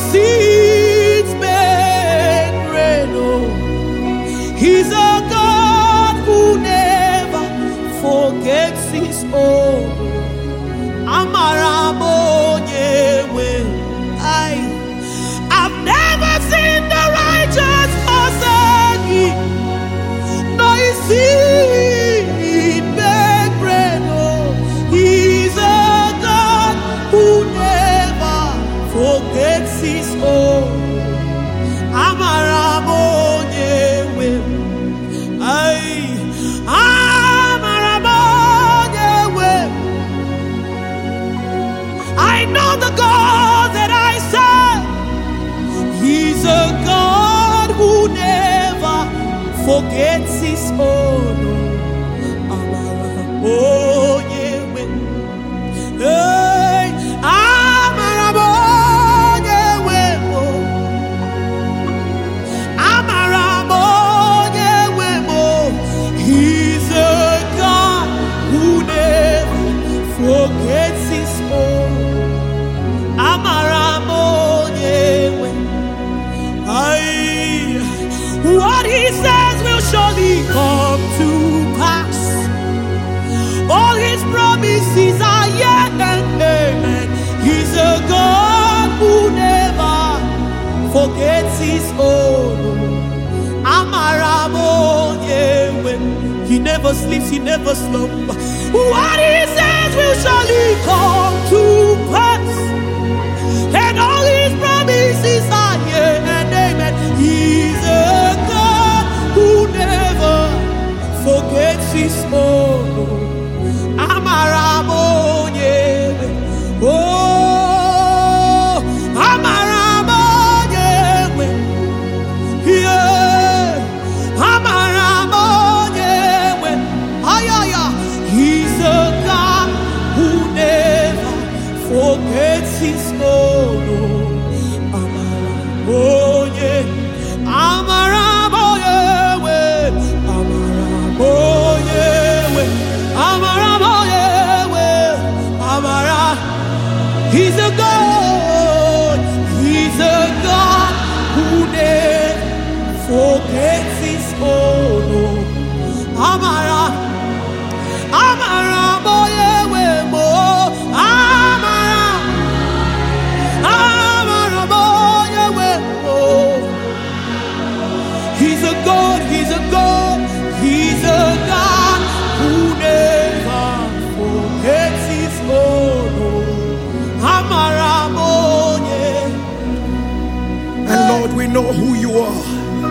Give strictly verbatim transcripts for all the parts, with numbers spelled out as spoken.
seeds make rain. Oh, He's a God who never forgets His own. Amaramo Yewe. I, I've never seen the righteous forsaken, nor His seed beg bread. Oh, He's a God who never forgets His own. Amaramo Yewe. I, Amaramo Yewe. I know the God that I serve. He's a God who never forgets His own. Amarabo Yewe. Hey, Amarabo Yewe. Amarabo Yewe. He's a God who never forgets His own. Amarabo Yewe. Aye. What He says will surely come to pass. All His promises are yet and amen. He's a God who never forgets His own. Amarabo Yewe. He never sleeps, He never slumbers. What He says will surely come to pass. And all His promises are yea and amen. He's a God who never forgets His own. Amarabo Yewe. Oh, Amarabo Yewe. Yeah. Amarabo Yewe. Ay, ay, ay. He's a God who never forgets His own. Amarabo Yewe. Amarabo Yewe. Amarabo Yewe. Amarabo Yewe. Amara. He's a God. He's a God who never forgets His own. Amara. Amarabo Yewe. Amara. Amarabo Yewe. He's a God. He's a God. He's a God who never forgets His own. Amarabo Yewe. And Lord, we know who You are.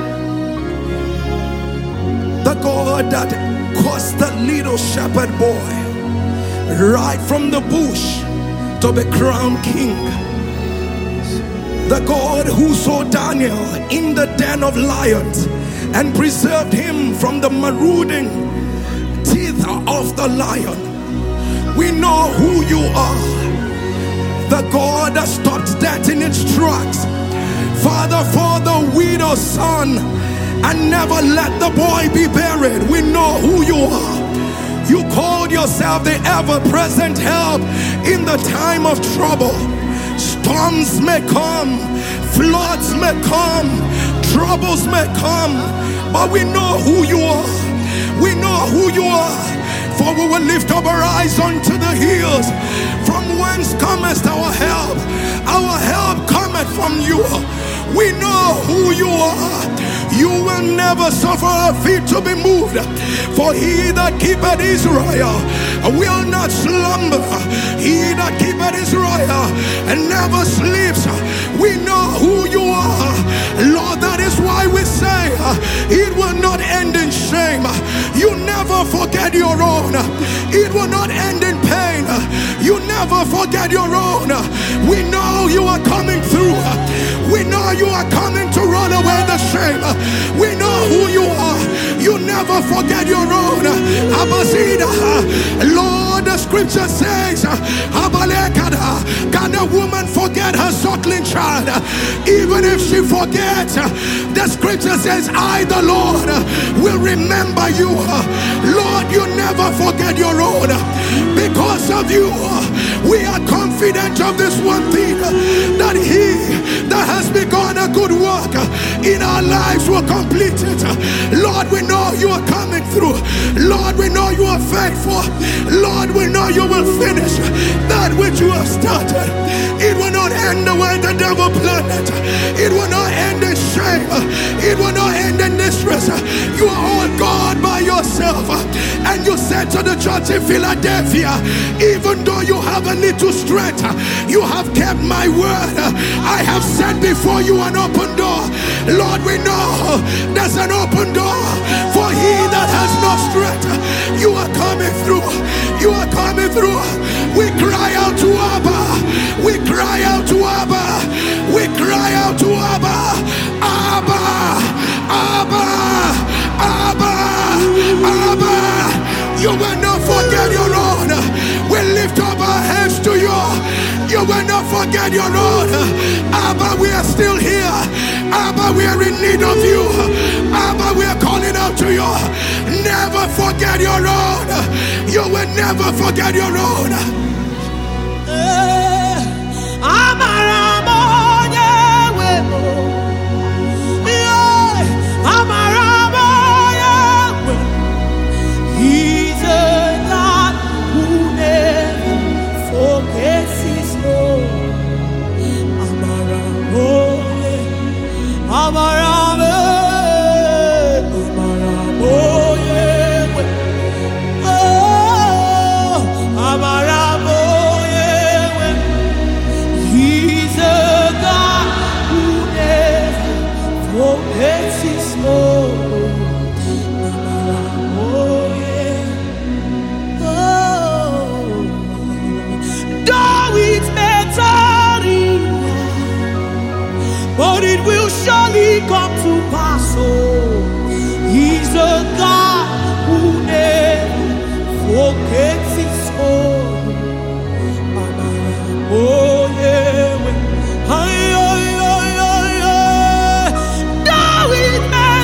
The God that caused the little shepherd boy right from the bush to be crowned king. The God who saw Daniel in the den of lions and preserved him from the marauding teeth of the lion. We know who You are. The God that stopped death in its tracks. Father, for the widow's son, and never let the boy be buried. We know who You are. You called Yourself the ever-present help in the time of trouble. Storms may come, floods may come, troubles may come, but we know who You are. We know who You are. For we will lift up our eyes unto the hills, from whence cometh our help. Our help cometh from You. We know who You are. You will never suffer our feet to be moved. For He that keepeth Israel will not slumber. He that keepeth Israel and never sleeps. We know who You are. Lord, that is why we say it will not end in shame. You never forget Your own. It will not end in pain. You never forget Your own. We know You are coming through. We know You are coming to run away the shame. We know who You are. You never forget Your own. Abazida. Lord, the scripture says, can a woman forget her suckling child? Even if she forgets, the scripture says, I, the Lord, will remember you. Lord, You never forget Your own. Because of You, we are confident of this one thing, that He that our lives will complete it. Lord, we know you are coming through. Lord, we know you are faithful. Lord, we know you will finish that which you have started. It will not end the way the devil planned it. It will not end in shame. It will not end in distress. You are all God by yourself. And you said to the church in Philadelphia, even though you have a little strength, you have kept my word. I have set before you an open door. Lord, we know there's an open door for he that has no strength. You are coming through. You are coming through. We cry out to Abba. We cry out to Abba. We cry out to Abba. Abba. Abba. Abba. Abba. You will not forget your own. We lift up our hands to you. You will not forget your own. Abba, we are still here. Abba, we are in need of you. Abba, we are calling out to you. Never forget your own. You will never forget your own. He's a God who never forgets his own. Amaramo, Amaramo, Amaramo, oh, Amaramo. He's a God who never forgets his own. But it will surely come to pass. Oh, he's a God who never forgets his own. Oh, yeah. Ay, ay, ay, ay, ay. Though it may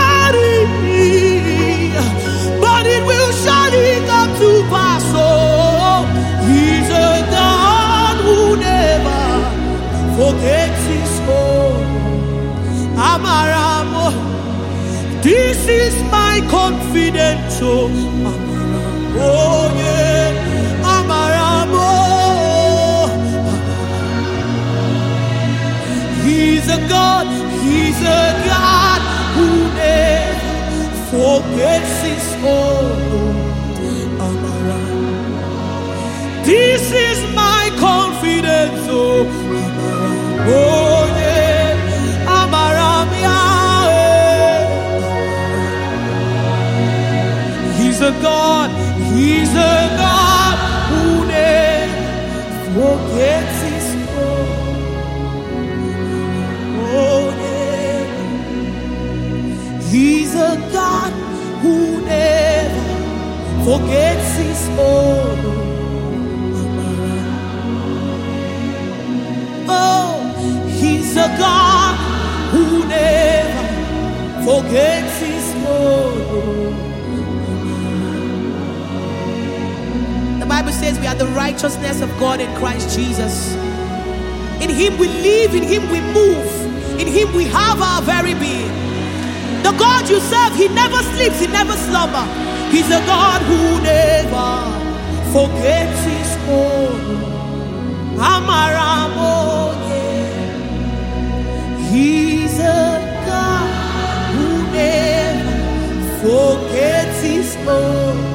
tarry, but it will surely come to pass. Oh, he's a God who never forgets his own. Amaramo, this is my confidence. Oh, Amaramo, oh yeah, Amaramo. He's a God, he's a God who never forgets his own. Amaramo, this is my confidence. Oh, Amaramo, oh yeah. He's a God, he's a God who never forgets his own. Oh, yeah. He's a God who never forgets his own. Oh, he's a God who never forgets his own. The Bible says we are the righteousness of God in Christ Jesus. In him we live, in him we move, in him we have our very being. The God you serve, he never sleeps, he never slumbers. He's a God who never forgets his own. Amaramo, yeah. He's a God who never forgets his own.